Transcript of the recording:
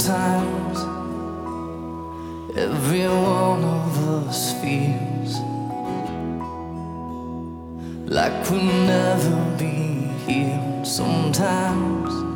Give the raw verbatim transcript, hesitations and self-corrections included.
Sometimes every one of us feels like we'll never be healed. Sometimes